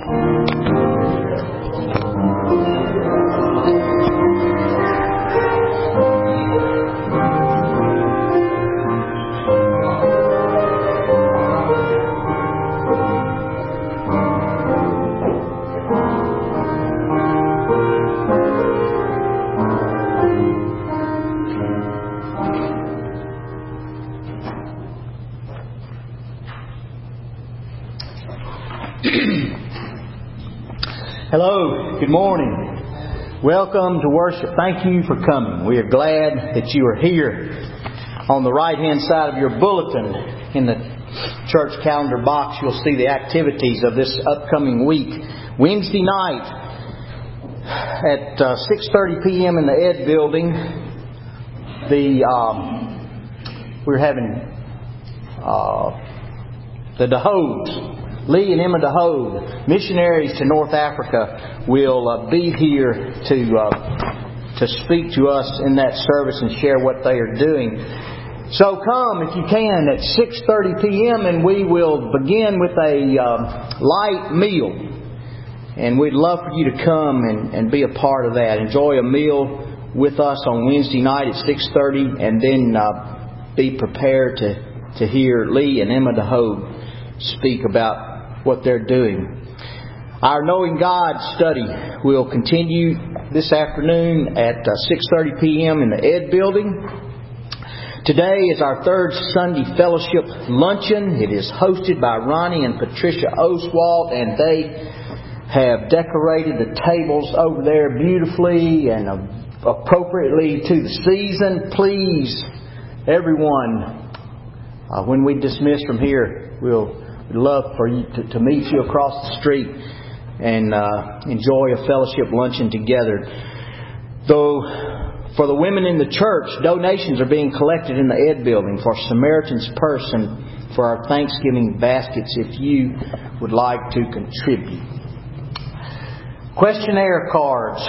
Hello, good morning. Welcome to worship. Thank you for coming. We are glad that you are here. On the right-hand side of your bulletin, in the church calendar box, you'll see the activities of this upcoming week. Wednesday night at 6:30 p.m. in the Ed Building, we're having the DeHoes. Lee and Emma DeHoe, missionaries to North Africa, will be here to speak to us in that service and share what they are doing. So come if you can at 6:30 p.m. and we will begin with a light meal. And we'd love for you to come and be a part of that. Enjoy a meal with us on Wednesday night at 6:30, and then be prepared to hear Lee and Emma DeHoe speak about what they're doing. Our Knowing God study will continue this afternoon at 6:30 p.m. in the Ed Building. Today is our third Sunday Fellowship Luncheon. It is hosted by Ronnie and Patricia Oswald, and they have decorated the tables over there beautifully and appropriately to the season. Please, everyone, when we dismiss from here, we'd love for you to meet you across the street and enjoy a fellowship luncheon together. Though for the women in the church, donations are being collected in the Ed Building for Samaritan's Purse and for our Thanksgiving baskets if you would like to contribute. Questionnaire cards.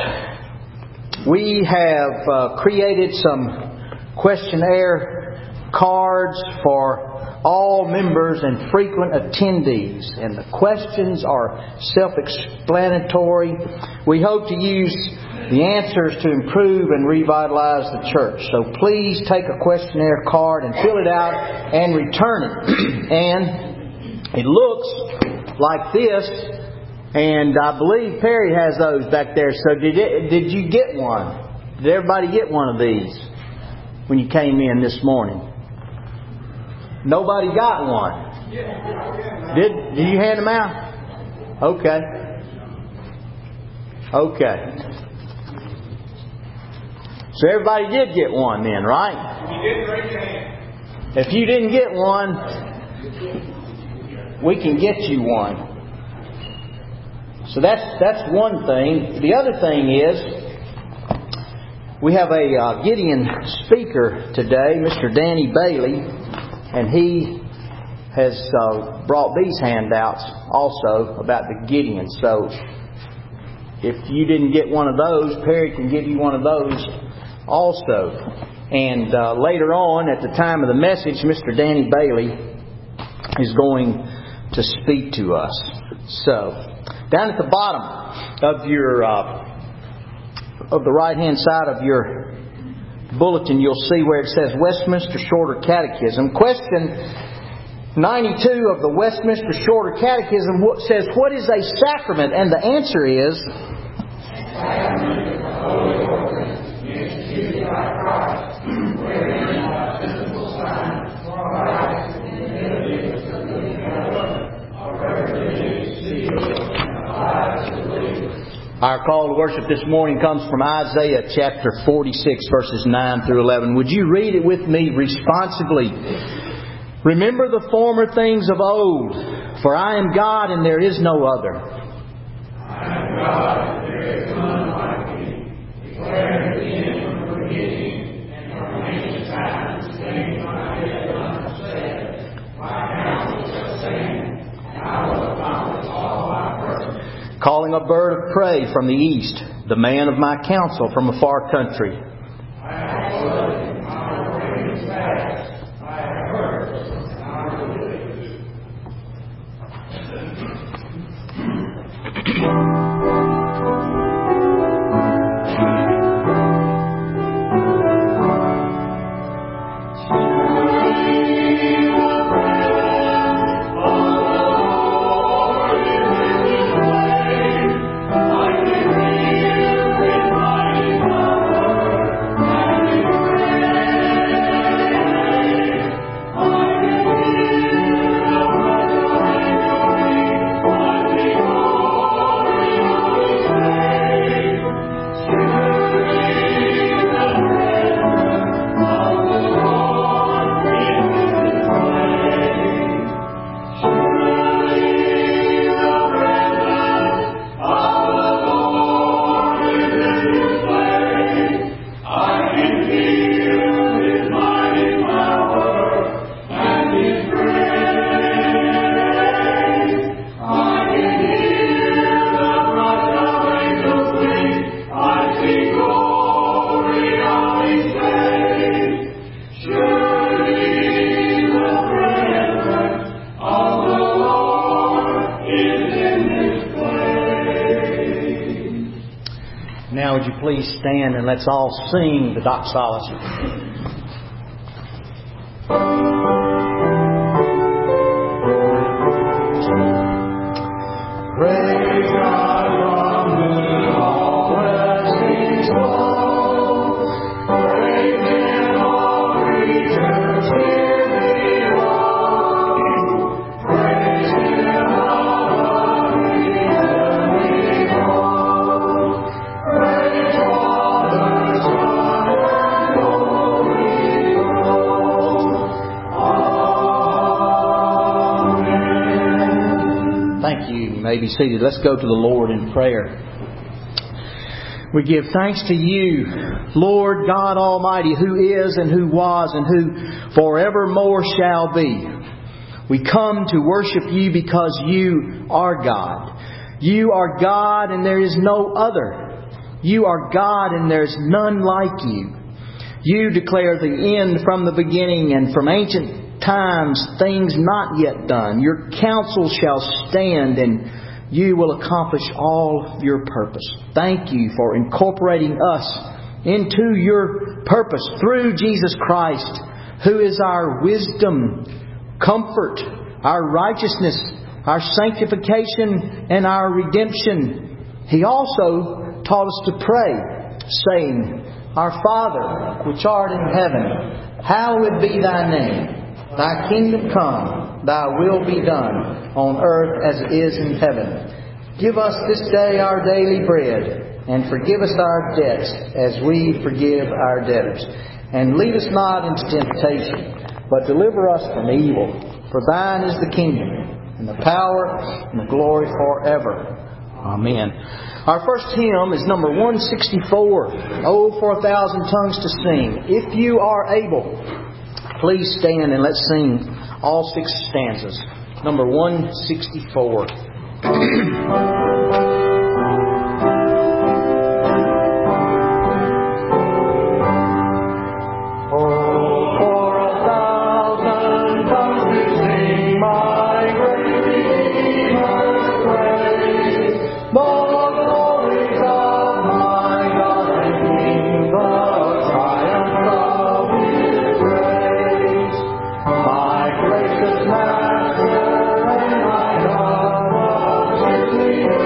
We have created some questionnaire cards for all members and frequent attendees, and the questions are self-explanatory. We hope to use the answers to improve and revitalize the church. So please take a questionnaire card and fill it out and return it. And it looks like this, and I believe Perry has those back there. So did you get one? Did everybody get one of these when you came in this morning? Nobody got one. Did you hand them out? Okay. So everybody did get one then, right? You didn't raise your hand. If you didn't get one, we can get you one. So that's one thing. The other thing is we have a Gideon speaker today, Mr. Danny Bailey. And he has brought these handouts also about the Gideon. So if you didn't get one of those, Perry can give you one of those also. And later on, at the time of the message, Mr. Danny Bailey is going to speak to us. So down at the bottom of your of the right-hand side of your bulletin, you'll see where it says Westminster Shorter Catechism. Question 92 of the Westminster Shorter Catechism says, what is a sacrament? And the answer is, sacrament is the holy ordinance instituted by Christ, wherein by physical signs Christ in the benefits of the covenant are represented, sealed, and applied to believers. Our call to worship this morning comes from Isaiah chapter 46, verses 9 through 11. Would you read it with me responsibly? Remember the former things of old, for I am God and there is no other. I am God and there is none like me, declaring the end from the beginning, and from ancient times things my head unsaid. My counsel shall stand, and I will accomplish all my purpose. Calling a bird of prey from the east, the man of my counsel from a far country. I have spoken, I will bring it fast. I have heard, and I will do it. Now would you please stand and let's all sing the doxology. Praise God from whom all blessings flow. Praise Him, all creatures here below. Praise Him, all of the heavenly host. Praise Father, Son, and Holy Ghost. Amen. Thank you. You may be seated. Let's go to the Lord in prayer. We give thanks to you, Lord God Almighty, who is and who was and who forevermore shall be. We come to worship you because you are God. You are God and there is no other. You are God and there is none like you. You declare the end from the beginning, and from ancient times things not yet done. Your counsel shall stand, and you will accomplish all your purpose. Thank you for incorporating us into your purpose through Jesus Christ, who is our wisdom, comfort, our righteousness, our sanctification, and our redemption. He also taught us to pray, saying, Our Father, which art in heaven, hallowed be thy name. Thy kingdom come, thy will be done, on earth as it is in heaven. Give us this day our daily bread, and forgive us our debts as we forgive our debtors. And lead us not into temptation, but deliver us from evil. For thine is the kingdom, and the power, and the glory forever. Amen. Our first hymn is number 164, Oh, for 1,000 tongues to sing. If you are able, please stand and let's sing all 6 stanzas. Number 164. My gracious Master and my God,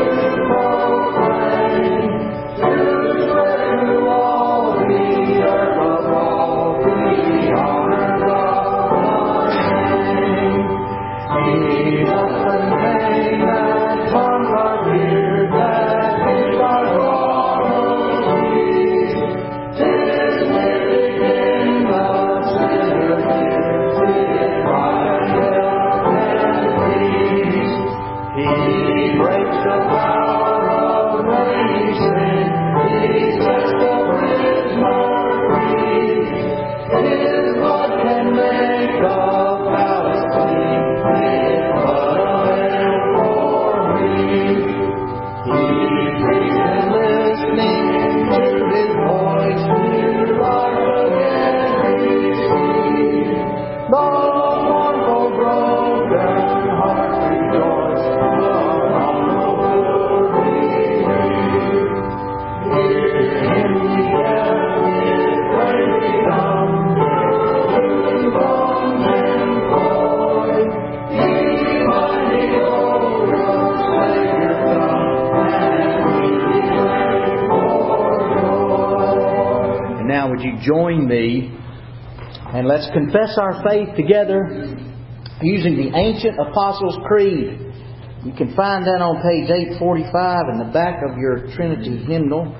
would you join me and let's confess our faith together using the Ancient Apostles' Creed. You can find that on page 845 in the back of your Trinity hymnal.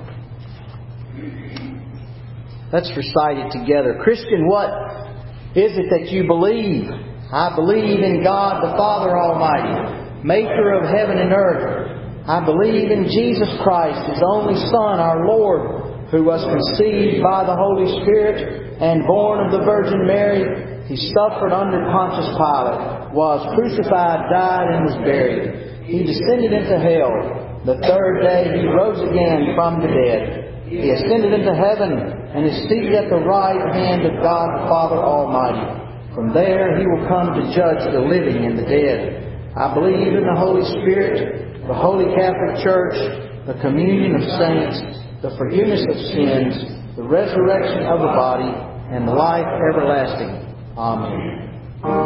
Let's recite it together. Christian, what is it that you believe? I believe in God the Father Almighty, maker of heaven and earth. I believe in Jesus Christ, His only Son, our Lord, who was conceived by the Holy Spirit and born of the Virgin Mary. He suffered under Pontius Pilate, was crucified, died, and was buried. He descended into hell. The third day He rose again from the dead. He ascended into heaven and is seated at the right hand of God the Father Almighty. From there He will come to judge the living and the dead. I believe in the Holy Spirit, the Holy Catholic Church, the communion of saints, the forgiveness of sins, the resurrection of the body, and the life everlasting. Amen.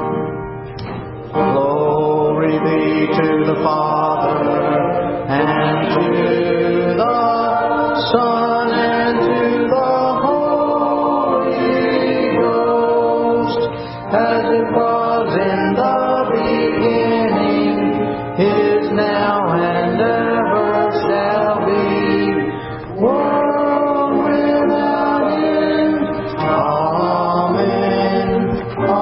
Glory be to the Father, and to the Son, and to the Holy Ghost, as it was in the beginning, is now, and ever shall be, world without end. Amen.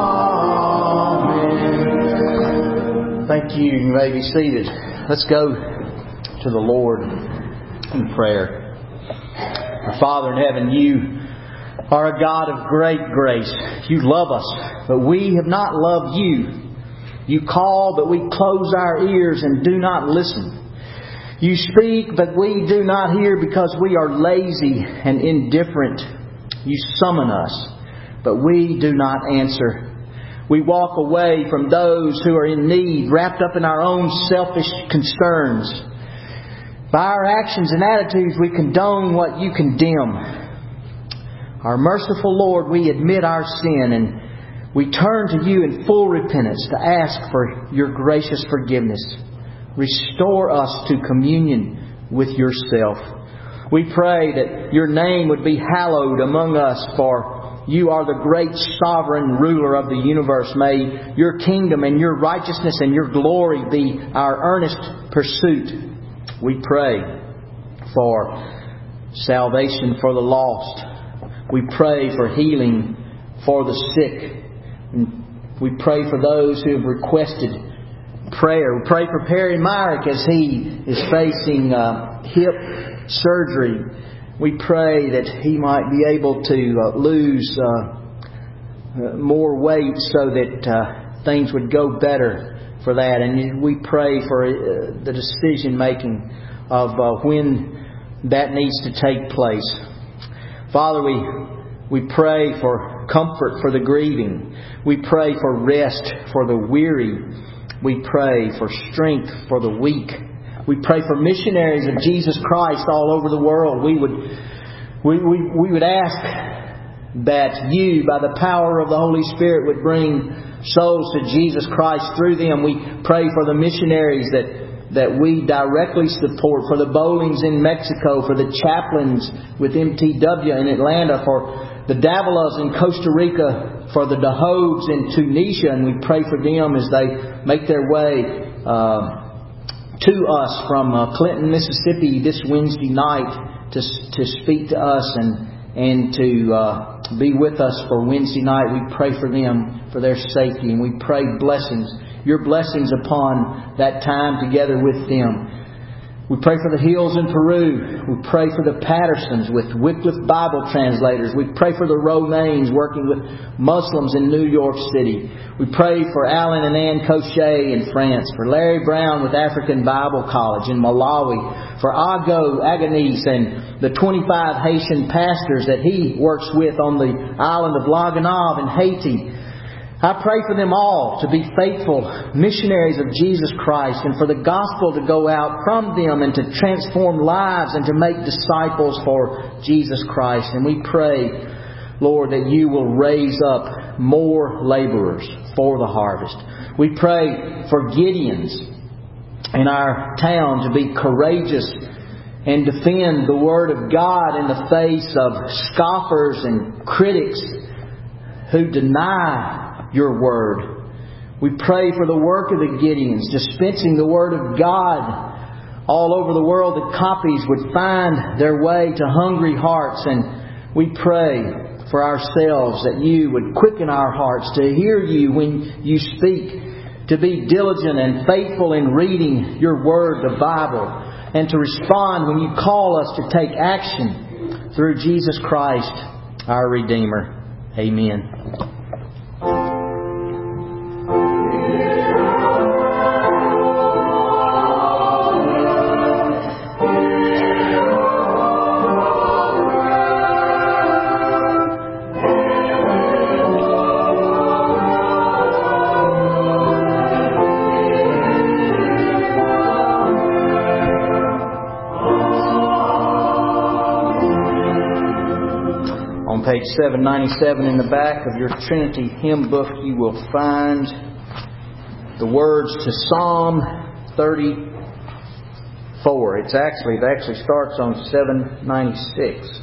Amen. Thank you. You may be seated. Let's go to the Lord in prayer. Our Father in heaven, You are a God of great grace. You love us, but we have not loved You. You call, but we close our ears and do not listen. You speak, but we do not hear because we are lazy and indifferent. You summon us, but we do not answer. We walk away from those who are in need, wrapped up in our own selfish concerns. By our actions and attitudes, we condone what You condemn. Our merciful Lord, we admit our sin and we turn to You in full repentance to ask for Your gracious forgiveness. Restore us to communion with Yourself. We pray that Your name would be hallowed among us, for You are the great sovereign ruler of the universe. May Your kingdom and Your righteousness and Your glory be our earnest pursuit. We pray for salvation for the lost. We pray for healing for the sick. We pray for those who have requested prayer. We pray for Perry Myrick as he is facing hip surgery. We pray that he might be able to lose more weight so that things would go better for that. And we pray for the decision making of when that needs to take place. Father, we pray for comfort for the grieving. We pray for rest for the weary. We pray for strength for the weak. We pray for missionaries of Jesus Christ all over the world. We would ask that You, by the power of the Holy Spirit, would bring souls to Jesus Christ through them. We pray for the missionaries that we directly support, for the Bowlings in Mexico, for the chaplains with MTW in Atlanta, for the Davilas in Costa Rica, for the Dahobes in Tunisia, and we pray for them as they make their way to us from Clinton, Mississippi this Wednesday night to speak to us and to be with us for Wednesday night. We pray for them, for their safety, and we pray blessings, Your blessings upon that time together with them. We pray for the Hills in Peru. We pray for the Pattersons with Wycliffe Bible translators. We pray for the Romaines working with Muslims in New York City. We pray for Alan and Ann Cochet in France. For Larry Brown with African Bible College in Malawi. For Ago Agonise and the 25 Haitian pastors that he works with on the island of La Gonave in Haiti. I pray for them all to be faithful missionaries of Jesus Christ, and for the gospel to go out from them and to transform lives and to make disciples for Jesus Christ. And we pray, Lord, that You will raise up more laborers for the harvest. We pray for Gideons in our town to be courageous and defend the Word of God in the face of scoffers and critics who deny Your Word. We pray for the work of the Gideons, dispensing the Word of God all over the world, that copies would find their way to hungry hearts. And we pray for ourselves that You would quicken our hearts to hear You when You speak, to be diligent and faithful in reading Your Word, the Bible, and to respond when You call us to take action through Jesus Christ, our Redeemer. Amen. Page 797 in the back of your Trinity hymn book, you will find the words to Psalm 34. It actually starts on 796.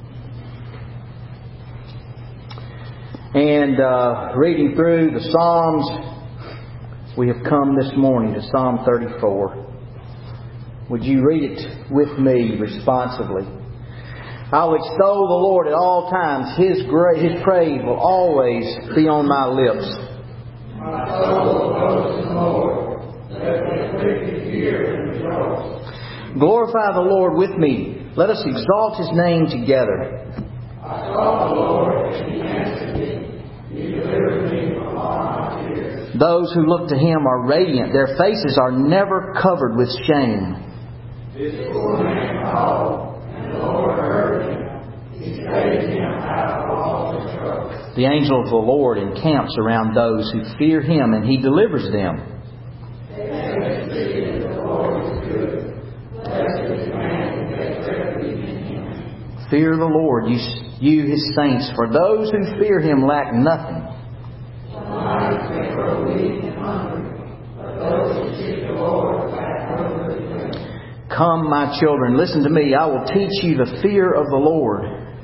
And reading through the Psalms, we have come this morning to Psalm 34. Would you read it with me responsively? I will extol the Lord at all times. His praise will always be on my lips. My soul loves the Lord. Let the wicked hear and rejoice. Glorify the Lord with me. Let us exalt His name together. I sought the Lord, and He answered me. He delivered me from all my fears. Those who look to Him are radiant. Their faces are never covered with shame. This poor man called, and the Lord heard him. He saved him out of all his troubles. The angel of the Lord encamps around those who fear Him, and He delivers them. Blessed be the Lord is good. Blessed is the man who takes refuge in Him. Fear the Lord, you His saints, for those who fear Him lack nothing. The mighty may grow weak and hungry, but those who seek the Lord lack no good thing. Come, my children, listen to me. I will teach you the fear of the Lord.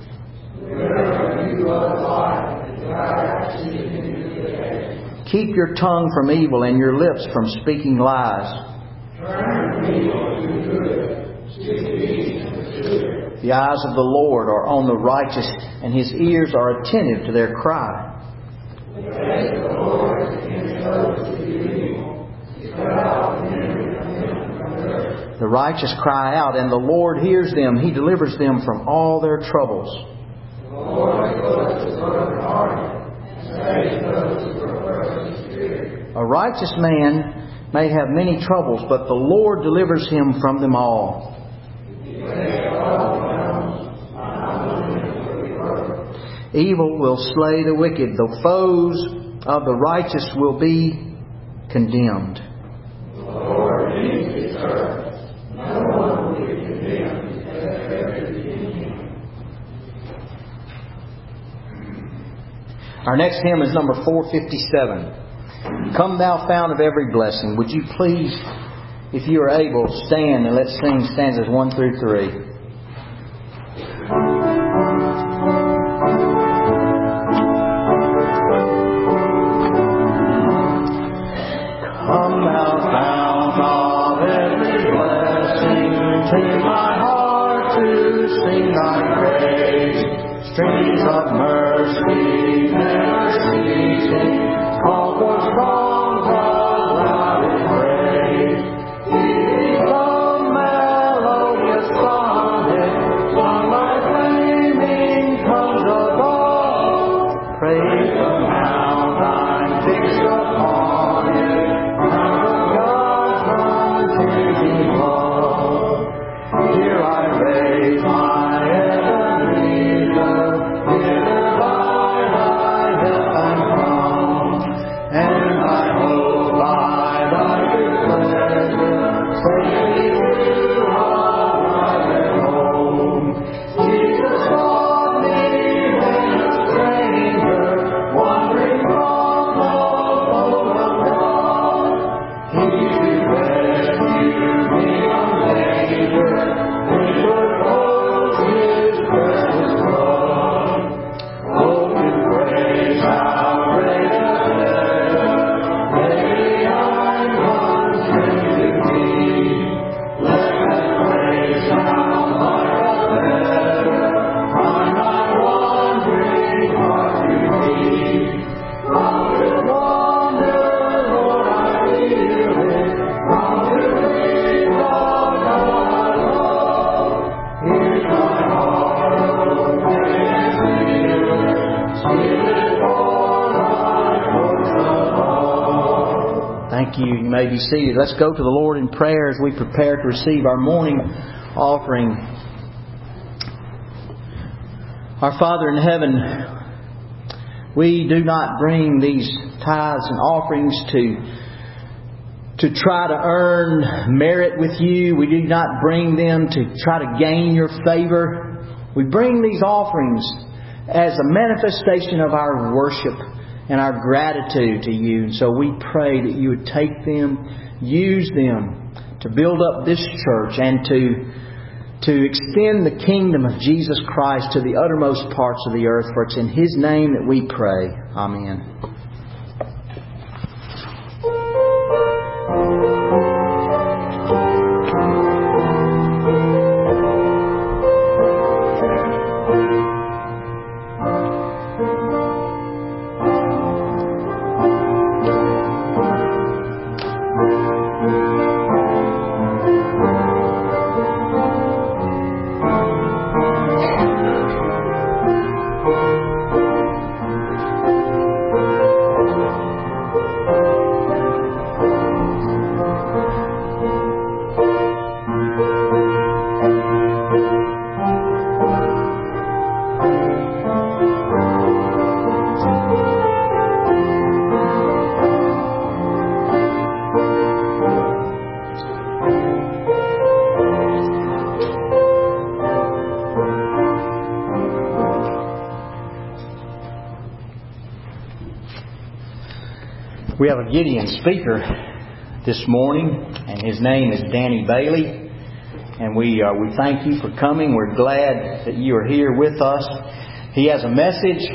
Keep your tongue from evil and your lips from speaking lies. The eyes of the Lord are on the righteous, and His ears are attentive to their cry. The righteous cry out, and the Lord hears them. He delivers them from all their troubles. A righteous man may have many troubles, but the Lord delivers him from them all. Evil will slay the wicked. The foes of the righteous will be condemned. Our next hymn is number 457. Come Thou Fount of Every Blessing. Would you please, if you are able, stand and let's sing stanzas 1 through 3. Streams of mercy never ceasing, call for songs of loud praise. The melodious sonnet, sung by flaming tongues above, praise the mountain fixed upon it, crown of God's unchanging love. Here I raise my and Thank you. You may be seated. Let's go to the Lord in prayer as we prepare to receive our morning offering. Our Father in heaven, we do not bring these tithes and offerings to try to earn merit with you. We do not bring them to try to gain your favor. We bring these offerings as a manifestation of our worship and our gratitude to you. And so we pray that you would take them, use them to build up this church and to extend the kingdom of Jesus Christ to the uttermost parts of the earth. For it's in His name that we pray. Amen. We have a Gideon speaker this morning, and his name is Danny Bailey. And we thank you for coming. We're glad that you are here with us. He has a message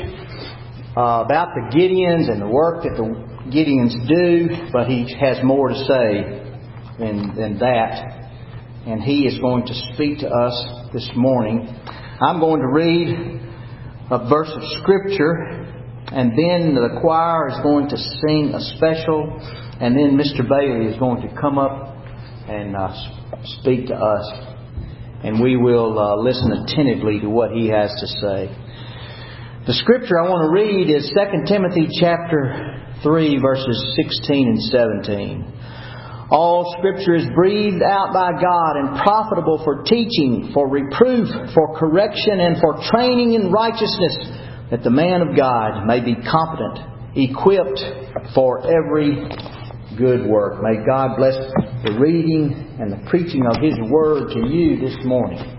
about the Gideons and the work that the Gideons do, but he has more to say than that. And he is going to speak to us this morning. I'm going to read a verse of Scripture, and then the choir is going to sing a special, and then Mr. Bailey is going to come up and speak to us. And we will listen attentively to what he has to say. The Scripture I want to read is 2 Timothy chapter 3, verses 16 and 17. All Scripture is breathed out by God and profitable for teaching, for reproof, for correction, and for training in righteousness, that the man of God may be competent, equipped for every good work. May God bless the reading and the preaching of His Word to you this morning.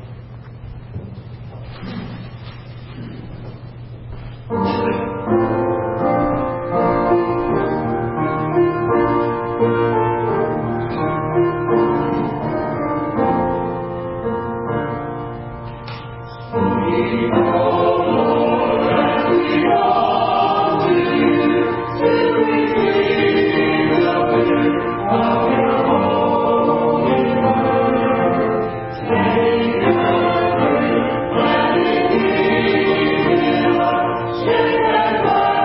Thank you.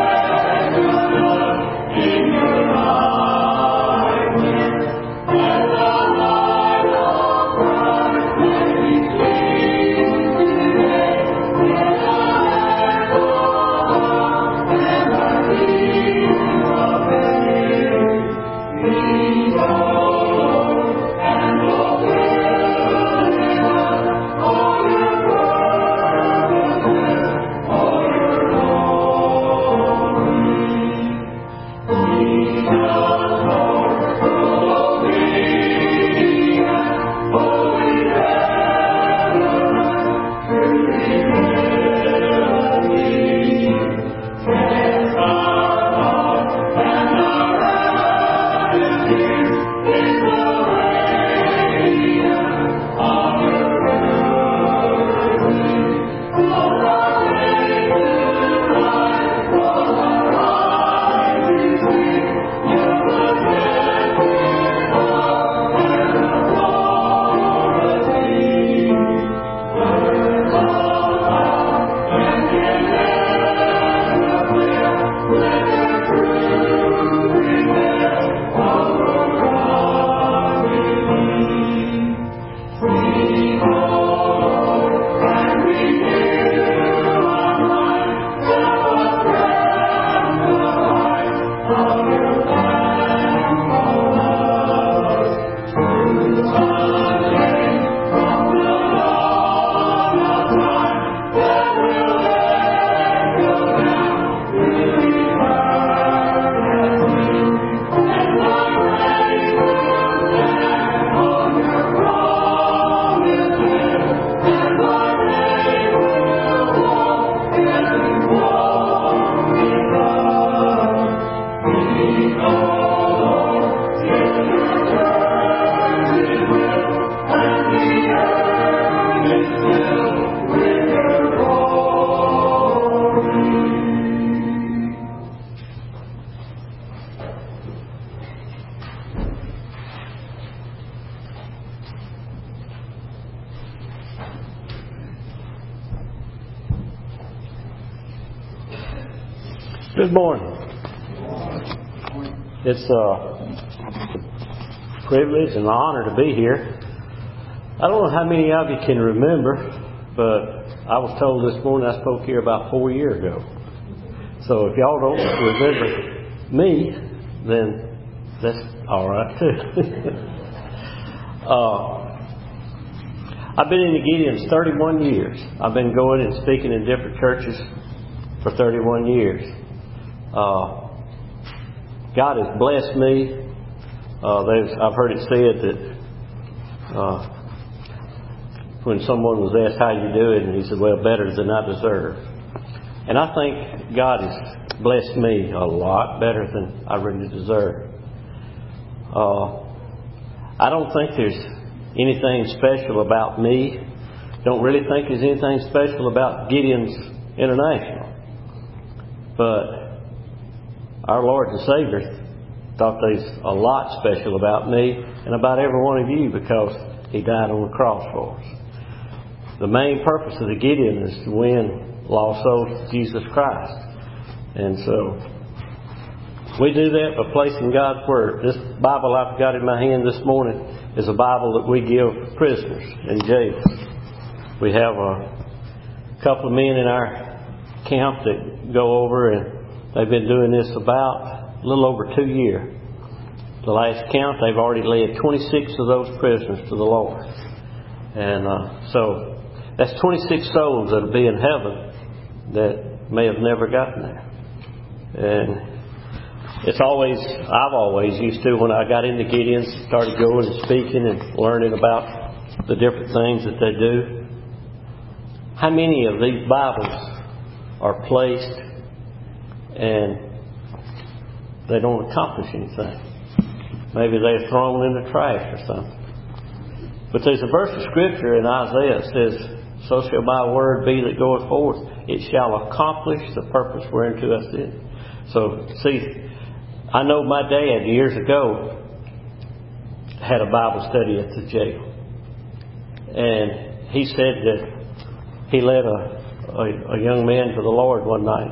Good morning. It's a privilege and an honor to be here. I don't know how many of you can remember, but I was told this morning I spoke here about 4 years ago. So if y'all don't remember me, then that's all right too. I've been in the Gideons 31 years. I've been going and speaking in different churches for 31 years. God has blessed me. I've heard it said that when someone was asked how you do it, and he said, well, better than I deserve. And I think God has blessed me a lot better than I really deserve. I don't think there's anything special about me. Don't really think there's anything special about Gideons International. But our Lord and Savior thought there's a lot special about me and about every one of you because He died on the cross for us. The main purpose of the Gideon is to win lost souls to Jesus Christ. And so we do that by placing God's Word. This Bible I've got in my hand this morning is a Bible that we give prisoners in jail. We have a couple of men in our camp that go over, and they've been doing this about a little over 2 years. The last count, they've already led 26 of those prisoners to the Lord. And so that's 26 souls that will be in heaven that may have never gotten there. And I've always used to, when I got into Gideons, started going and speaking and learning about the different things that they do. How many of these Bibles are placed and they don't accomplish anything? Maybe they're thrown in the trash or something. But there's a verse of Scripture in Isaiah that says, so shall my word be that goeth forth, it shall accomplish the purpose whereunto I sent it. So, see, I know my dad years ago had a Bible study at the jail. And he said that he led a young man to the Lord one night.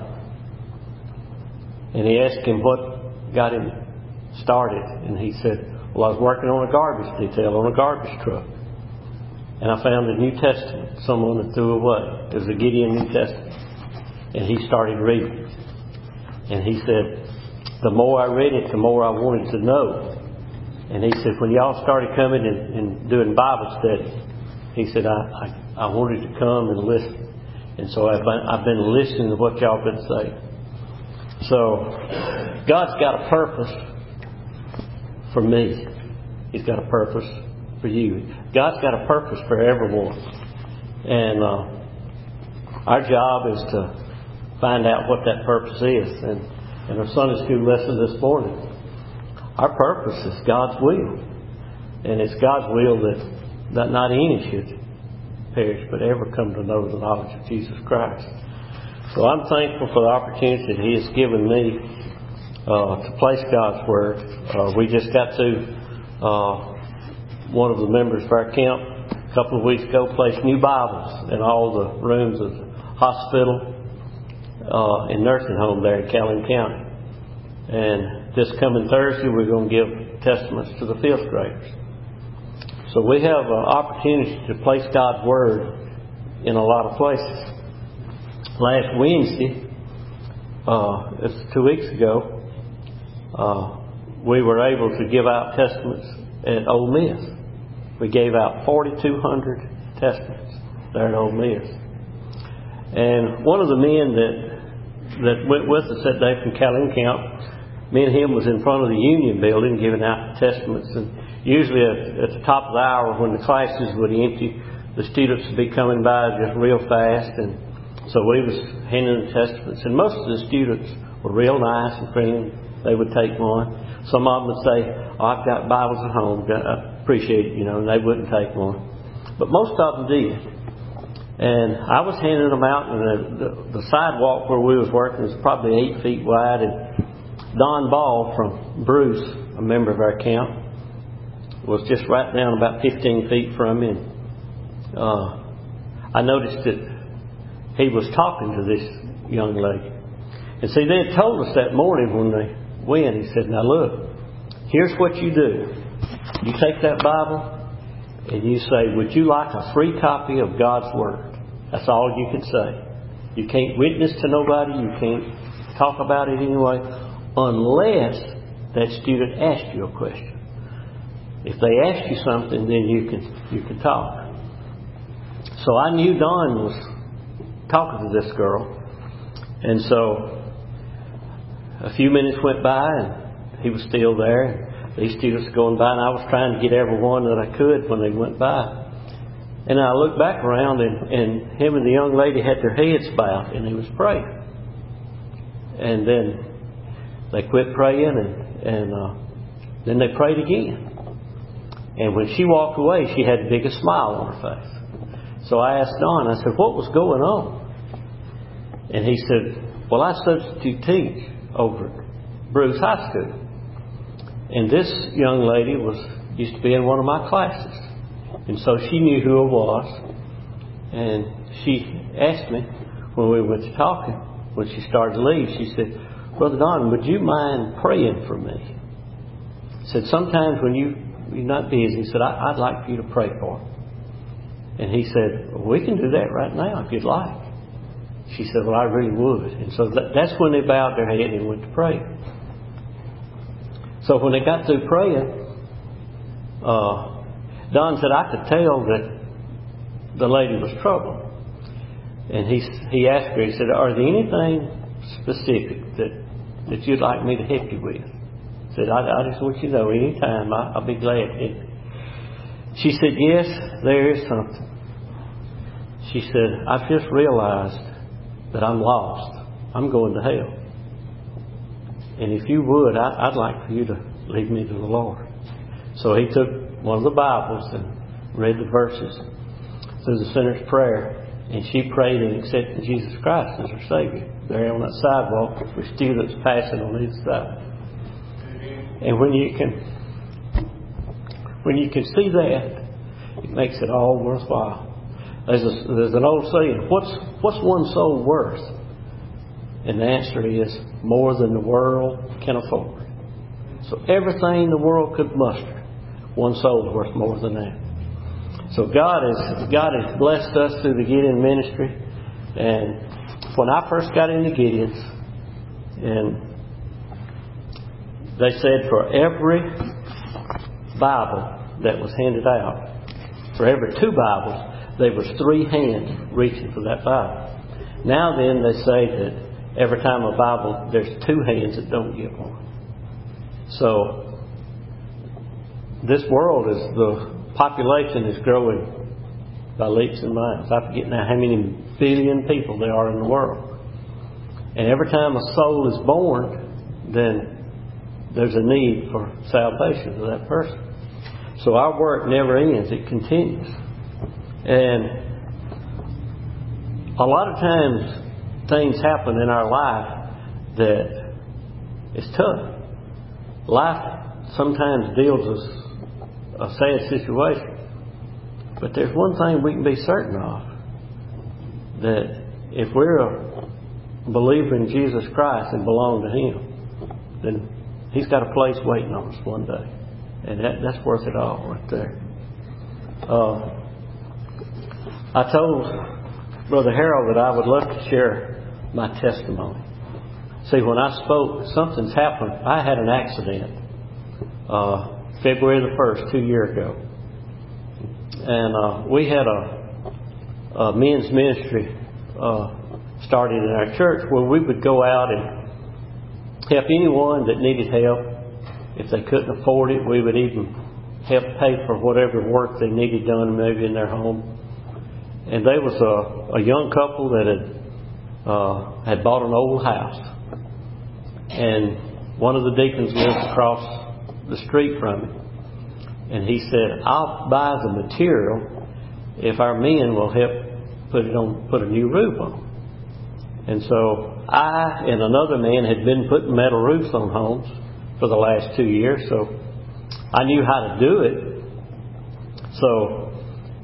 And he asked him what got him started. And he said, well, I was working on a garbage detail on a garbage truck. And I found a New Testament, someone that threw away. It was a Gideon New Testament. And he started reading it. And he said, the more I read it, the more I wanted to know. And he said, when y'all started coming and doing Bible study, he said, I wanted to come and listen. And so I've been listening to what y'all been saying. So God's got a purpose for me. He's got a purpose for you. God's got a purpose for everyone. And our job is to find out what that purpose is. And in our Sunday school lesson this morning, our purpose is God's will. And it's God's will that not any should perish, but ever come to know the knowledge of Jesus Christ. So I'm thankful for the opportunity that He has given me to place God's Word. We just got to one of the members of our camp a couple of weeks ago placed new Bibles in all the rooms of the hospital and nursing home there in Calhoun County. And this coming Thursday we're going to give testaments to the 5th graders. So we have an opportunity to place God's Word in a lot of places. Last Wednesday, it's 2 weeks ago, we were able to give out testaments at Ole Miss. We gave out 4,200 testaments there at Ole Miss. And one of the men that went with us that day from Calhoun Camp, me and him was in front of the Union Building giving out testaments. And usually at the top of the hour when the classes would empty, the students would be coming by just real fast. And so we was handing the testaments. And most of the students were real nice and friendly. They would take one. Some of them would say, oh, I've got Bibles at home. I appreciate it, and they wouldn't take one. But most of them did. And I was handing them out, and the sidewalk where we was working was probably 8 feet wide. And Don Ball from Bruce, a member of our camp, was just right down about 15 feet from me. I noticed that he was talking to this young lady. And see, they had told us that morning when they went, he said, now look, here's what you do. You take that Bible and you say, would you like a free copy of God's Word? That's all you can say. You can't witness to nobody. You can't talk about it anyway, unless that student asks you a question. If they ask you something, then you can talk. So I knew Don was talking to this girl. And so a few minutes went by and he was still there. These students were going by, and I was trying to get everyone that I could when they went by. And I looked back around, and him and the young lady had their heads bowed, and he was praying. And then they quit praying, and then they prayed again. And when she walked away, she had the biggest smile on her face. So I asked Don, I said, what was going on? And he said, well, I substitute teach over at Bruce High School. And this young lady used to be in one of my classes. And so she knew who I was. And she asked me when we went to talking, when she started to leave, she said, Brother Don, would you mind praying for me? I said, sometimes when you're not busy, he said, I'd like for you to pray for me. And he said, well, we can do that right now if you'd like. She said, well, I really would. And so that's when they bowed their head and went to pray. So when they got through praying, Don said, I could tell that the lady was troubled. And he asked her, he said, are there anything specific that you'd like me to help you with? He said, I just want you to know anytime, I'll be glad to help you. She said, yes, there is something. She said, I've just realized that I'm lost. I'm going to hell. And if you would, I'd like for you to lead me to the Lord. So he took one of the Bibles and read the verses through the sinner's prayer. And she prayed and accepted Jesus Christ as her Savior. There on that sidewalk with students passing on either side. And when you can see that, it makes it all worthwhile. There's an old saying, what's one soul worth? And the answer is more than the world can afford. So everything the world could muster, one soul is worth more than that. So God has blessed us through the Gideon ministry. And when I first got into Gideon's, and they said for every Bible that was handed out, for every 2 Bibles, there was 3 hands reaching for that Bible. Now then, they say that every time a Bible, there's 2 hands that don't get one. So this world the population is growing by leaps and bounds. I forget now how many billion people there are in the world. And every time a soul is born, then there's a need for salvation for that person. So our work never ends. It continues. And a lot of times things happen in our life that is tough. Life sometimes deals us a sad situation. But there's one thing we can be certain of. That if we're a believer in Jesus Christ and belong to Him, then He's got a place waiting on us one day. And that's worth it all right there. I told Brother Harold that I would love to share my testimony. See, when I spoke, something's happened. I had an accident February the 1st, 2 years ago. And we had a men's ministry started in our church where we would go out and help anyone that needed help. If they couldn't afford it, we would even help pay for whatever work they needed done maybe in their home. And there was a young couple that had bought an old house. And one of the deacons lived across the street from him. And he said, I'll buy the material if our men will help put a new roof on. And so I and another man had been putting metal roofs on homes for the last 2 years, so I knew how to do it. So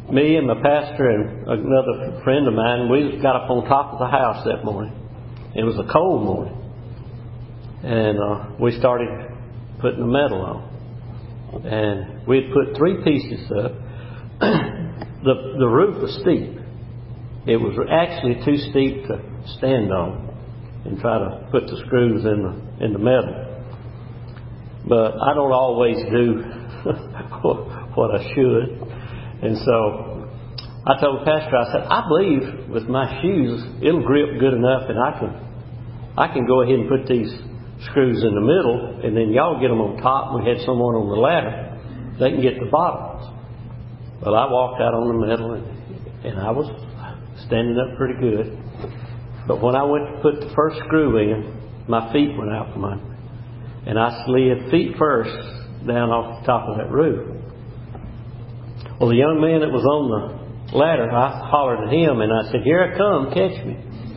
me and my pastor and another friend of mine, we got up on top of the house that morning. It was a cold morning. And we started putting the metal on. And we had put 3 pieces up. The roof was steep. It was actually too steep to stand on and try to put the screws in the metal. But I don't always do what I should. And so I told the pastor, I said, I believe with my shoes it'll grip good enough, and I can go ahead and put these screws in the middle, and then y'all get them on top. We had someone on the ladder. They can get the bottoms. Well, I walked out on the metal, and I was standing up pretty good. But when I went to put the first screw in, my feet went out from under me. And I slid feet first down off the top of that roof. Well, the young man that was on the ladder, I hollered at him, and I said, here I come, catch me.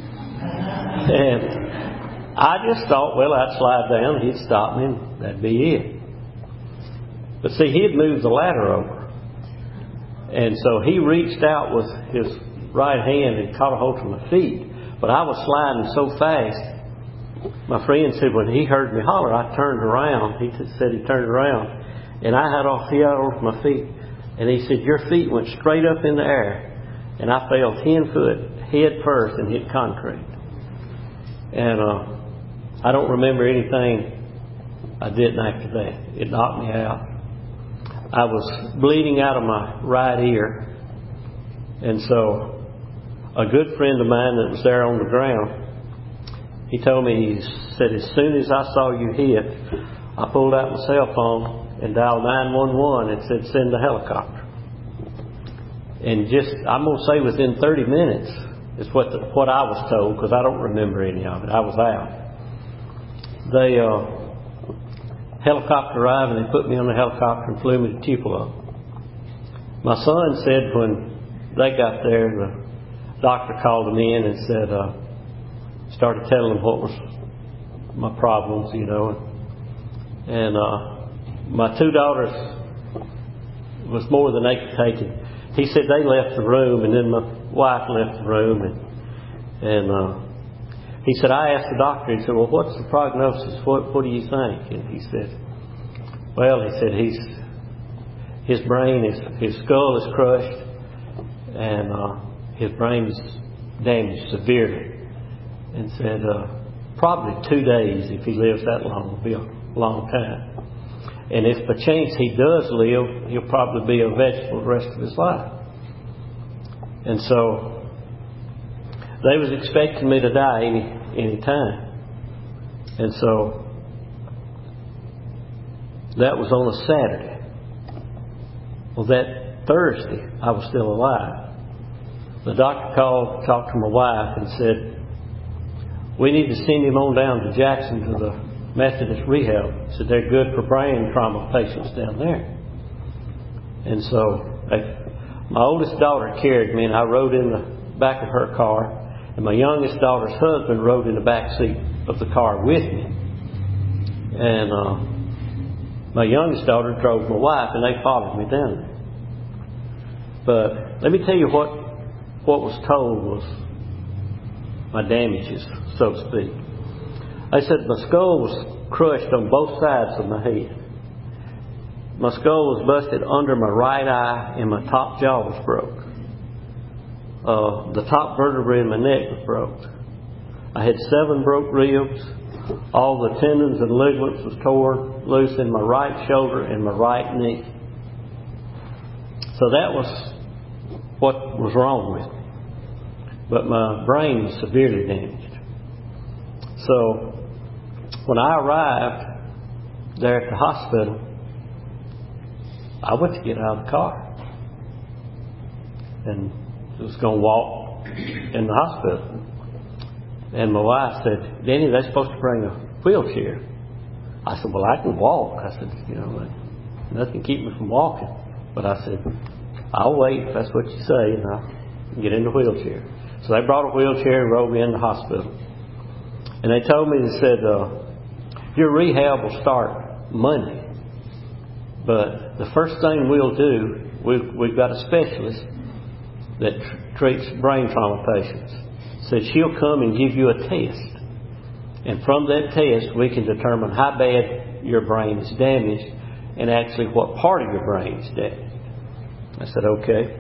And I just thought, well, I'd slide down, he'd stop me, and that'd be it. But see, he'd moved the ladder over. And so he reached out with his right hand and caught a hold of my feet. But I was sliding so fast, my friend said when he heard me holler, I turned around. He said he turned around, and I had off my feet. And he said, your feet went straight up in the air. And I fell 10 foot head first and hit concrete. And I don't remember anything I did after that. It knocked me out. I was bleeding out of my right ear. And so a good friend of mine that was there on the ground, he told me, he said, as soon as I saw you hit, I pulled out my cell phone and dialed 911 and said, send the helicopter. And I'm going to say within 30 minutes is what I was told, because I don't remember any of it. I was out. They helicopter arrived, and they put me on the helicopter and flew me to Tupelo. My son said when they got there, the doctor called him in and said, started telling him what was my problems, you know. And my 2 daughters was more than they could take it. He said they left the room, and then my wife left the room, and he said, I asked the doctor, he said, well, what's the prognosis? What do you think? And he said, well, he said his brain his skull is crushed, and his brain is damaged severely. And said, probably 2 days, if he lives that long, will be a long time. And if by chance he does live, he'll probably be a vegetable the rest of his life. And so they was expecting me to die any time. And so that was on a Saturday. Well, that Thursday, I was still alive. The doctor talked to my wife and said, we need to send him on down to Jackson to the Methodist rehab. Said they're good for brain trauma patients down there. And so my oldest daughter carried me, and I rode in the back of her car. And my youngest daughter's husband rode in the back seat of the car with me. And my youngest daughter drove my wife, and they followed me down there. But let me tell you what was told was my damages, so to speak. They said my skull was crushed on both sides of my head. My skull was busted under my right eye, and my top jaw was broke. The top vertebrae in my neck was broke. I had 7 broke ribs. All the tendons and ligaments was torn loose in my right shoulder and my right knee. So that was what was wrong with me. But my brain was severely damaged. So when I arrived there at the hospital, I went to get out of the car and was going to walk in the hospital. And my wife said, Danny, they're supposed to bring a wheelchair. I said, well, I can walk. I said, nothing keep me from walking. But I said, I'll wait if that's what you say, and I'll get in the wheelchair. So they brought a wheelchair and rolled me in the hospital. And they told me, they said, your rehab will start Monday. But the first thing we'll do, we've got a specialist that treats brain trauma patients. Said she'll come and give you a test. And from that test, we can determine how bad your brain is damaged and actually what part of your brain is damaged. I said, okay.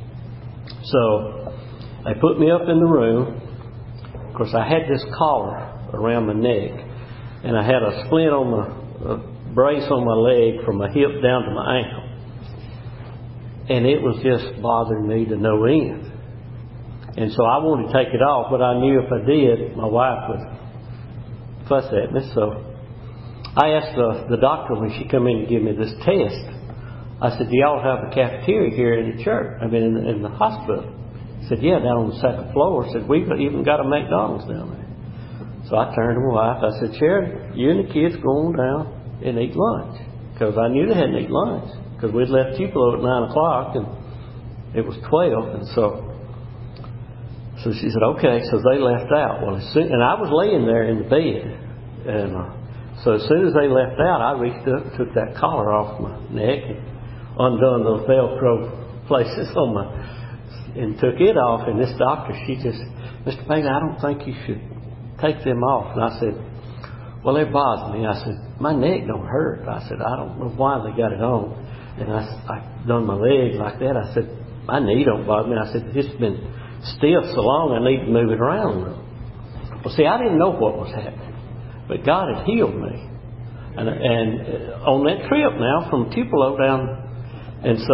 So they put me up in the room. Of course, I had this collar around my neck, and I had a splint on a brace on my leg from my hip down to my ankle. And it was just bothering me to no end. And so I wanted to take it off, but I knew if I did, my wife would fuss at me. So I asked the doctor when she come in to give me this test, I said, do y'all have a cafeteria here in the church? I mean, in the hospital. He said, yeah, down on the second floor. I said, we've even got a McDonald's down there. So I turned to my wife. I said, Sharon, you and the kids go on down and eat lunch. Because I knew they hadn't eaten lunch. Because we'd left Tupelo at 9 o'clock and it was 12. And so she said, okay. So they left out. Well, and I was laying there in the bed. And so as soon as they left out, I reached up and took that collar off my neck and undone those Velcro places on my, and took it off. And this doctor, she just, Mr. Bailey, I don't think you should take them off. And I said, well, they bother me. I said, my neck don't hurt. I said, I don't know why they got it on. And I done my leg like that. I said, my knee don't bother me. I said, it's been stiff so long, I need to move it around a little. Well, see, I didn't know what was happening, but God had healed me. And on that trip now from Tupelo down, and so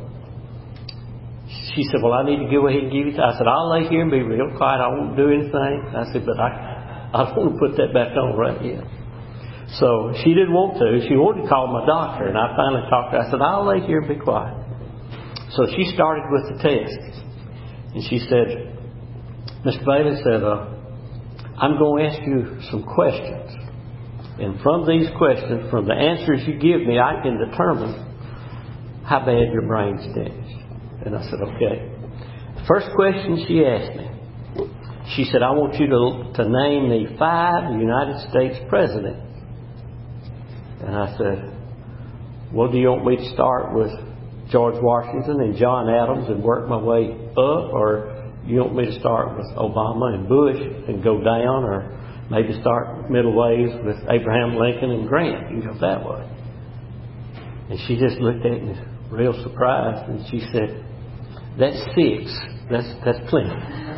she said, well, I need to go ahead and give you. I said, I'll lay here and be real quiet. I won't do anything. I said, but I don't want to put that back on right yet. So she didn't want to. She wanted to call my doctor, and I finally talked to her. I said, I'll lay here and be quiet. So she started with the test. And she said, Mr. Bailey said, I'm going to ask you some questions. And from these questions, from the answers you give me, I can determine how bad your brain's damaged. And I said, okay. The first question she asked me, she said, I want you to name the 5 United States presidents. And I said, well, do you want me to start with George Washington and John Adams and work my way up? Or you want me to start with Obama and Bush and go down? Or maybe start middle ways with Abraham Lincoln and Grant? You can go that way. And she just looked at me real surprised, and she said, that's 6. That's plenty.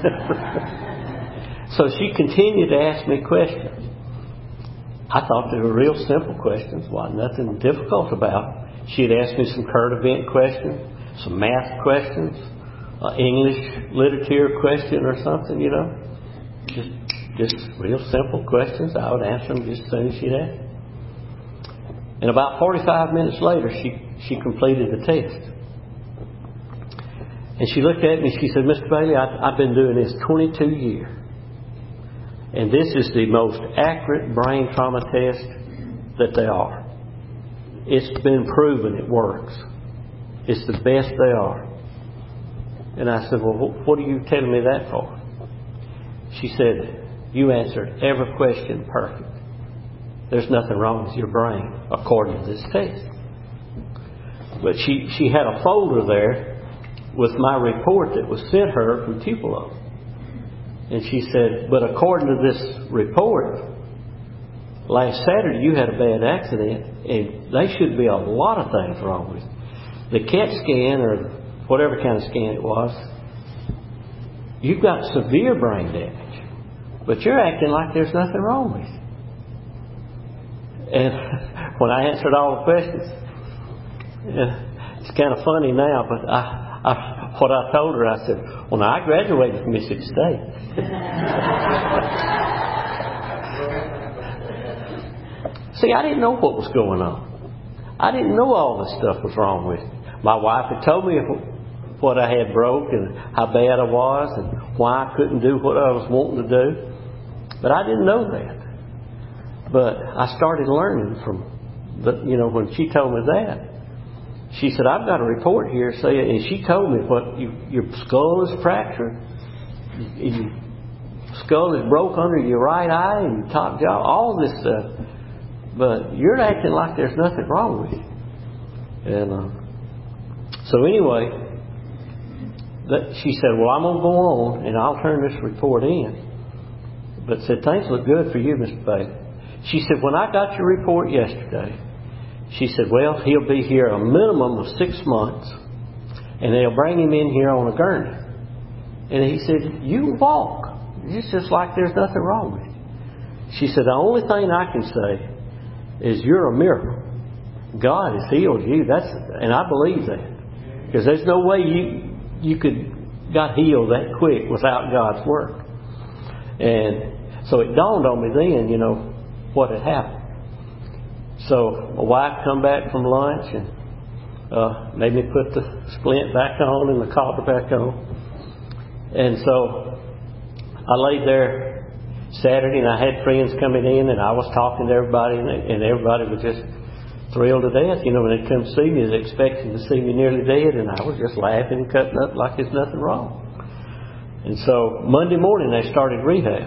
So she continued to ask me questions. I thought they were real simple questions. Wasn't nothing difficult about it. She had asked me some current event questions, some math questions, English literature question or something, you know. Just real simple questions. I would answer them just as soon as she'd ask. And about 45 minutes later, she completed the test. And she looked at me and she said, Mr. Bailey, I've been doing this 22 years. And this is the most accurate brain trauma test that there are. It's been proven it works. It's the best they are. And I said, well, what are you telling me that for? She said, you answered every question perfect. There's nothing wrong with your brain, according to this test. But she had a folder there with my report that was sent her from Tupelo. And she said, but according to this report, last Saturday you had a bad accident, and there should be a lot of things wrong with you. The CAT scan, or whatever kind of scan it was, you've got severe brain damage, but you're acting like there's nothing wrong with you. And when I answered all the questions, it's kind of funny now, but what I told her, I said, well, I graduated from Mississippi State. See, I didn't know what was going on. I didn't know all this stuff was wrong with me. My wife had told me what I had broke and how bad I was and why I couldn't do what I was wanting to do. But I didn't know that. But I started learning from, when she told me that. She said, I've got a report here saying, and she told me what your skull is fractured, your skull is broke under your right eye and your top jaw, all this stuff. But you're acting like there's nothing wrong with you. And so anyway, she said, well, I'm going to go on and I'll turn this report in. But said, things look good for you, Mr. Bailey. She said, when I got your report yesterday, she said, well, he'll be here a minimum of 6 months, and they'll bring him in here on a gurney. And he said, you can walk. It's just like there's nothing wrong with you. She said, the only thing I can say is you're a miracle. God has healed you. And I believe that. Because there's no way you could got healed that quick without God's work. And so it dawned on me then, what had happened. So my wife come back from lunch and made me put the splint back on and the collar back on. And so I laid there Saturday, and I had friends coming in, and I was talking to everybody, and everybody was just thrilled to death. When they come see me, they're expecting to see me nearly dead, and I was just laughing and cutting up like there's nothing wrong. And so Monday morning they started rehab.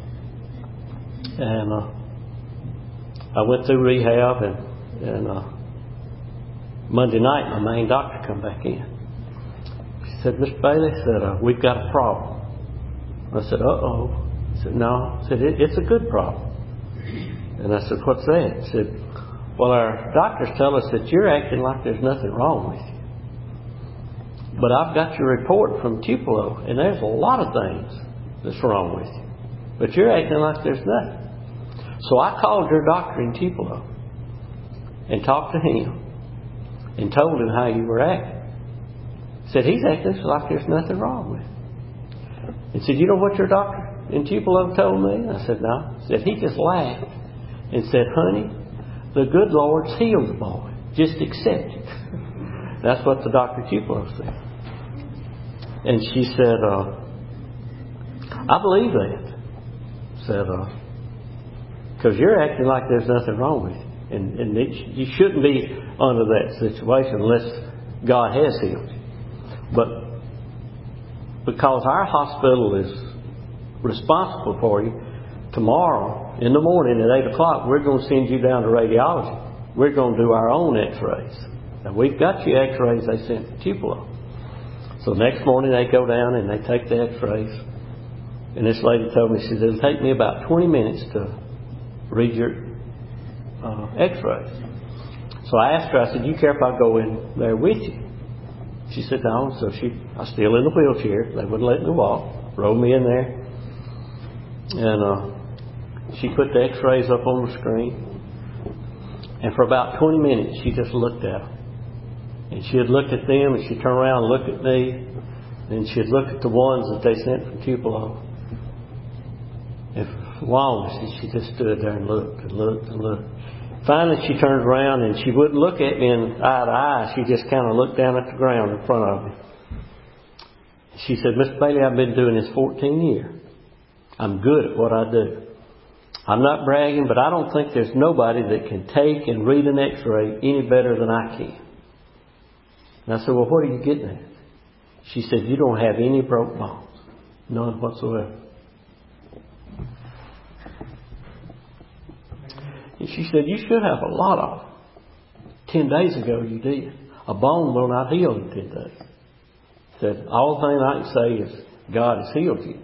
And I went through rehab, and Monday night my main doctor come back in. She said, Mr. Bailey, said, we've got a problem. I said, uh-oh. He said, no. I said, it's a good problem. And I said, what's that? He said, well, our doctors tell us that you're acting like there's nothing wrong with you. But I've got your report from Tupelo, and there's a lot of things that's wrong with you. But you're acting like there's nothing. So I called your doctor in Tupelo and talked to him and told him how you were acting. Said, he's acting like there's nothing wrong with him. And said, you know what your doctor in Tupelo told me? I said, no. He said, he just laughed and said, honey, the good Lord's healed the boy. Just accept it. That's what the doctor in Tupelo said. And she said, I believe that. Said, because you're acting like there's nothing wrong with you. And you shouldn't be under that situation unless God has healed you. But because our hospital is responsible for you, tomorrow in the morning at 8 o'clock, we're going to send you down to radiology. We're going to do our own x-rays. Now, we've got your x-rays they sent to Tupelo. So next morning they go down and they take the x-rays. And this lady told me, she said, it'll take me about 20 minutes to read your x-rays. So I asked her, I said, you care if I go in there with you? She said, no. So I was still in the wheelchair. They wouldn't let me walk. Rolled me in there. And she put the x-rays up on the screen. And for about 20 minutes, she just looked at them. And she'd look at them, and she'd turn around and look at me. And she'd look at the ones that they sent from Tupelo. And for long, she just stood there and looked and looked and looked. Finally, she turned around, and she wouldn't look at me eye to eye. She just kind of looked down at the ground in front of me. She said, Mr. Bailey, I've been doing this 14 years. I'm good at what I do. I'm not bragging, but I don't think there's nobody that can take and read an x-ray any better than I can. And I said, well, what are you getting at? She said, you don't have any broke bones. None whatsoever. And she said, you should have a lot of them. 10 days ago you did. A bone will not heal in 10 days. She said, all thing I can say is God has healed you.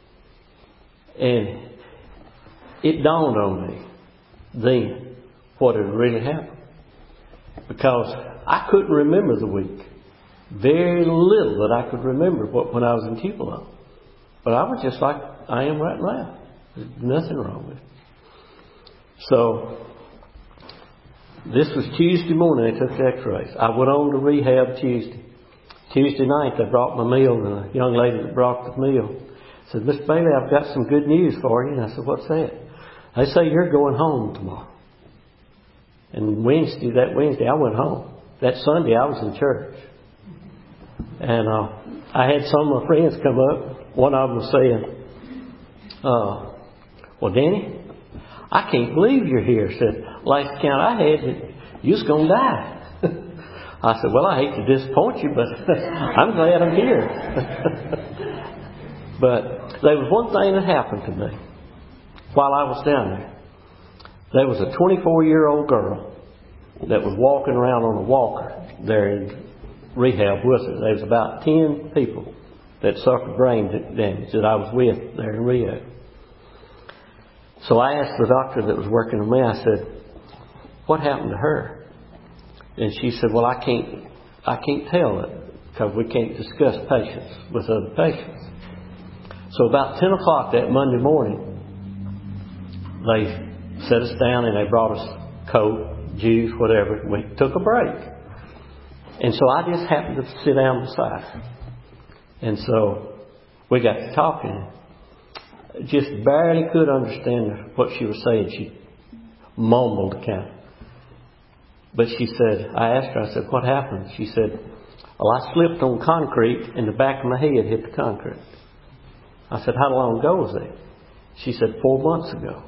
And it dawned on me then what had really happened. Because I couldn't remember the week. Very little that I could remember when I was in Tupelo. But I was just like I am right now. There's nothing wrong with it. So, this was Tuesday morning they took the x-rays. I went on to rehab Tuesday. Tuesday night they brought my meal, and the young lady that brought the meal said, Mr. Bailey, I've got some good news for you. And I said, what's that? They say you're going home tomorrow. And that Wednesday I went home. That Sunday I was in church. And I had some of my friends come up. One of them was saying, well, Danny, I can't believe you're here. Said, last count I had, you was going to die. I said, well, I hate to disappoint you, but I'm glad I'm here. But there was one thing that happened to me while I was down there. There was a 24-year-old girl that was walking around on a walker there in rehab with her. There was about 10 people that suffered brain damage that I was with there in Rio. So I asked the doctor that was working on me, I said, what happened to her? And she said, well, I can't tell it because we can't discuss patients with other patients. So about 10 o'clock that Monday morning, they set us down and they brought us Coke, juice, whatever. We took a break. And so I just happened to sit down beside her. And so we got to talking. Just barely could understand what she was saying. She mumbled kind of. But she said, I asked her, I said, what happened? She said, well, I slipped on concrete and the back of my head hit the concrete. I said, how long ago was that? She said, 4 months ago.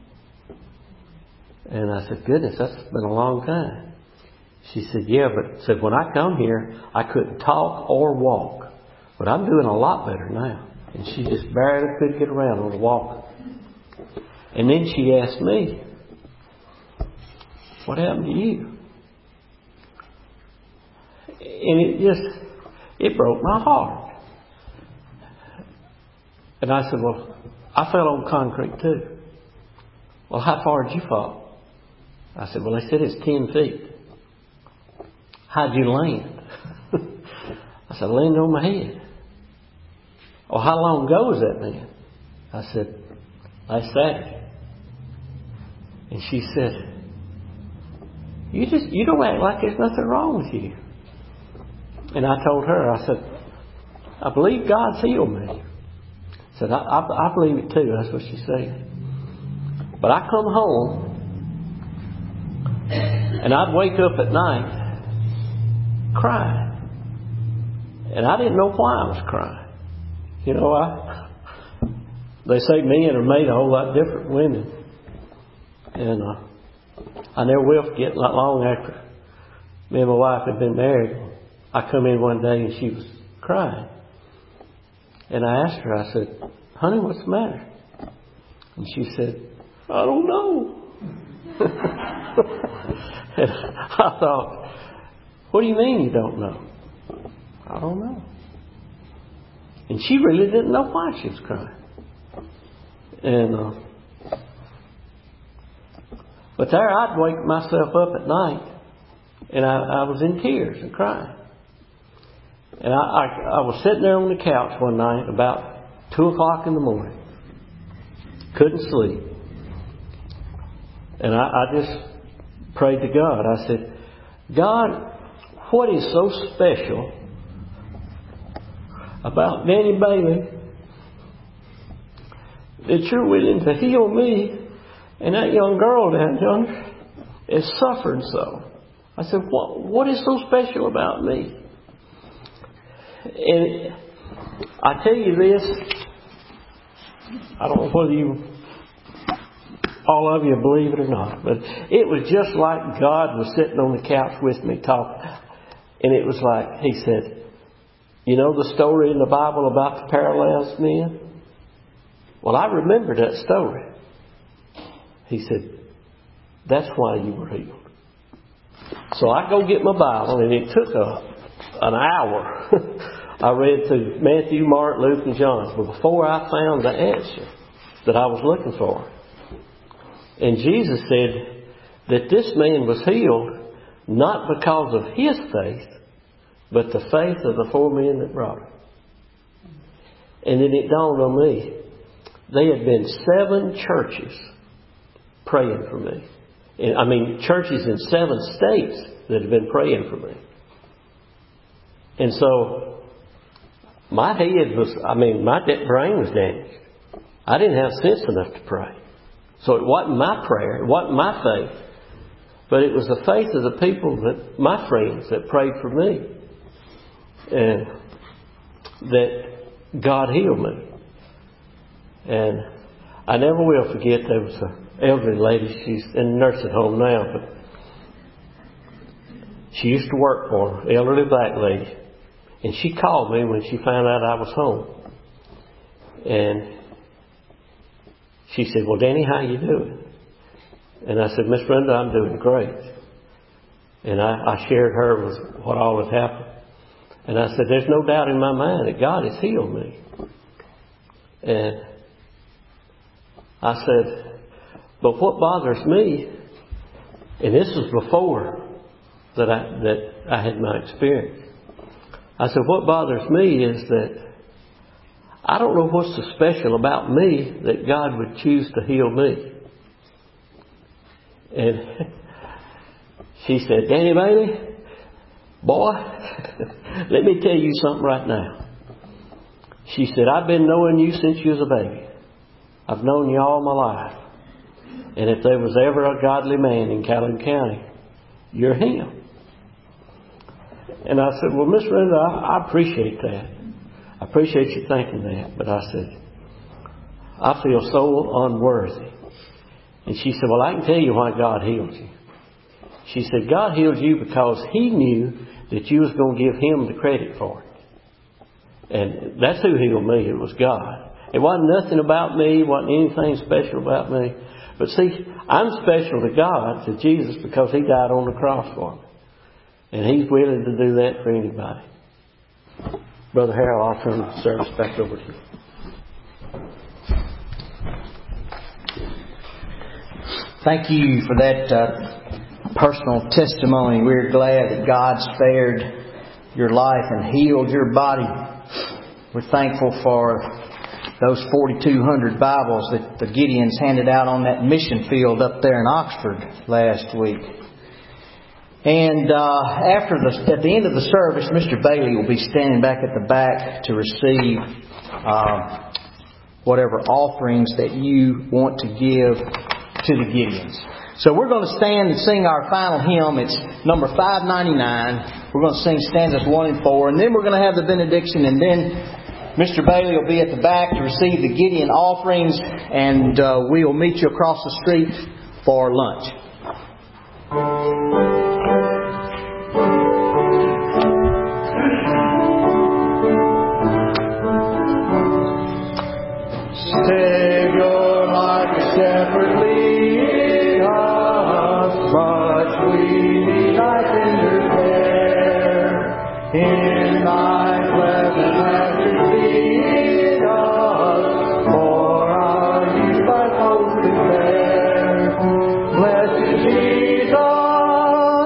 And I said, goodness, that's been a long time. She said, yeah, but said, when I come here, I couldn't talk or walk. But I'm doing a lot better now. And she just barely could get around on the walker. And then she asked me, what happened to you? And it broke my heart. And I said, well, I fell on concrete too. Well, how far did you fall? I said, well, they said it's 10 feet. How'd you land? I said, I landed on my head. Well, how long ago was that then? I said, last Saturday. And she said, you don't act like there's nothing wrong with you. And I told her, I said, I believe God's healed me. I said, I believe it too. That's what she said. But I come home and I'd wake up at night crying. And I didn't know why I was crying. You know, they say men are made a whole lot different than women. And I never will forget, not long after me and my wife had been married, I come in one day and she was crying. And I asked her, I said, honey, what's the matter? And she said, I don't know. And I thought, what do you mean you don't know? I don't know. And she really didn't know why she was crying. And but there I'd wake myself up at night and I was in tears and crying. And I was sitting there on the couch one night about 2 o'clock in the morning. Couldn't sleep. And I just prayed to God. I said, God, what is so special about Danny Bailey that you're willing to heal me and that young girl down yonder is suffering so? I said, what is so special about me? And I tell you this, I don't know whether all of you believe it or not, but it was just like God was sitting on the couch with me talking. And it was like, He said, you know the story in the Bible about the paralyzed men? Well, I remember that story. He said, that's why you were healed. So I go get my Bible, and it took an hour. I read through Matthew, Mark, Luke, and John before I found the answer that I was looking for. And Jesus said that this man was healed not because of his faith, but the faith of the 4 men that brought him. And then it dawned on me, there had been 7 churches praying for me. Churches in 7 states that had been praying for me. And so, my head was, my brain was damaged. I didn't have sense enough to pray. So it wasn't my prayer, it wasn't my faith, but it was the faith of the people that, my friends, that prayed for me. And that God healed me. And I never will forget, there was an elderly lady, she's in a nursing home now, but she used to work for her, elderly black lady. And she called me when she found out I was home. And she said, well, Danny, how you doing? And I said, Miss Brenda, I'm doing great. And I shared her with what all had happened. And I said, there's no doubt in my mind that God has healed me. And I said, but what bothers me, and this was before that I had my experience. I said, what bothers me is that I don't know what's so special about me that God would choose to heal me. And she said, Danny Bailey, boy, let me tell you something right now. She said, I've been knowing you since you was a baby. I've known you all my life. And if there was ever a godly man in Calhoun County, you're him. And I said, well, Miss Linda, I appreciate that. I appreciate you thinking that. But I said, I feel so unworthy. And she said, well, I can tell you why God healed you. She said, God healed you because He knew that you was going to give Him the credit for it. And that's who healed me. It was God. It wasn't nothing about me. It wasn't anything special about me. But see, I'm special to God, to Jesus, because He died on the cross for me. And He's willing to do that for anybody. Brother Harold, I'll turn the service back over to you. Thank you for that personal testimony. We're glad that God spared your life and healed your body. We're thankful for those 4,200 Bibles that the Gideons handed out on that mission field up there in Oxford last week. And at the end of the service, Mr. Bailey will be standing back at the back to receive whatever offerings that you want to give to the Gideons. So we're going to stand and sing our final hymn. It's number 599. We're going to sing stanzas 1 and 4. And then we're going to have the benediction. And then Mr. Bailey will be at the back to receive the Gideon offerings. And we will meet you across the street for lunch. Savior, like a shepherd, lead us, much we need thy tender care. In thy pleasant pasture feed us, for our youth thy hope declare. Blessed Jesus,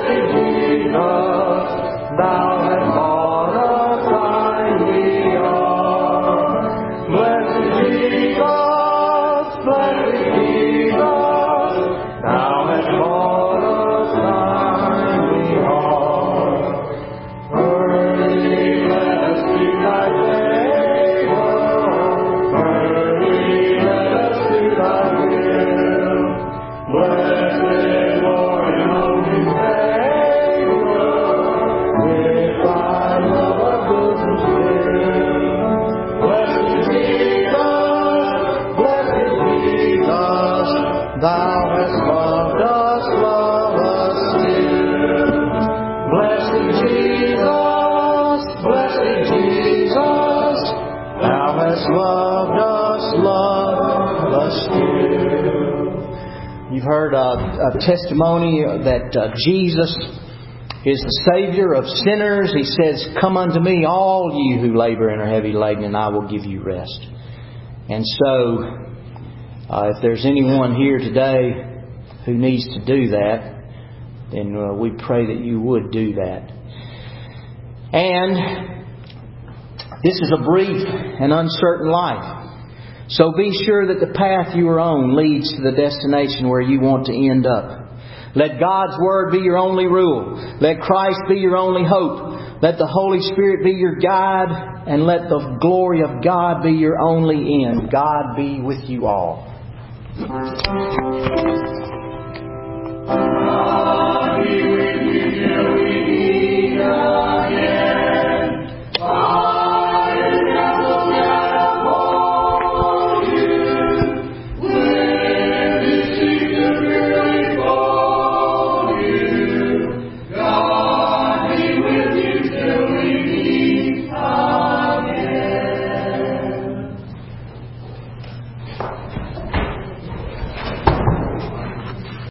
thou hast bought us thine we are. Blessed Jesus, thou hast bought us thine we are. Early let us seek thy favor, early let us do thy will. Blessed Lord and holy Savior, with thy love our bosoms fill. Blessed Jesus, thou hast loved us, love us still. Blessed Jesus, thou hast loved us, love us still. You've heard a testimony that Jesus is the Savior of sinners. He says, come unto me, all you who labor and are heavy laden, and I will give you rest. And so, if there's anyone here today who needs to do that, then we pray that you would do that. And this is a brief and uncertain life. So be sure that the path you are on leads to the destination where you want to end up. Let God's Word be your only rule. Let Christ be your only hope. Let the Holy Spirit be your guide. And let the glory of God be your only end. God be with you all.